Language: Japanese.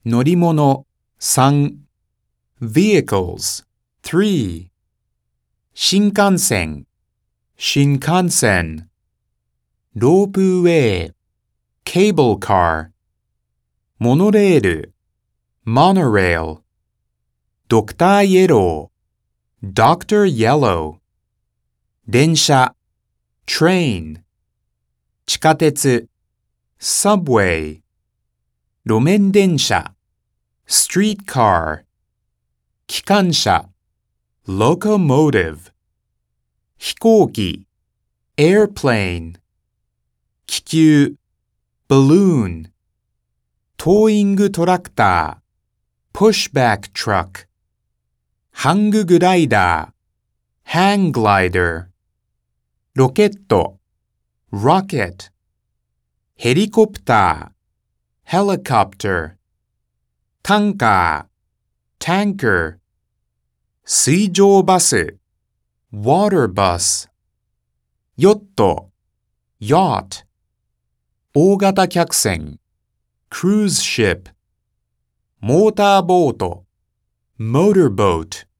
乗り物3 vehicles 3新幹線 Shinkansen ロープウェイ Cable car モノレール Monorail ドクターイエロー Dr. Yellow 電車 Train 地下鉄 Subway 路面電車 Streetcar 機関車 Locomotive 飛行機 Airplane 気球 Balloon トーイングトラクター Pushback truck ハンググライダー Hang glider ロケット Rocket ヘリコプター Helicopter タンカー Tanker 水上バス Water bus ヨット Yacht 大型客船 Cruise ship モーターボート Motorboat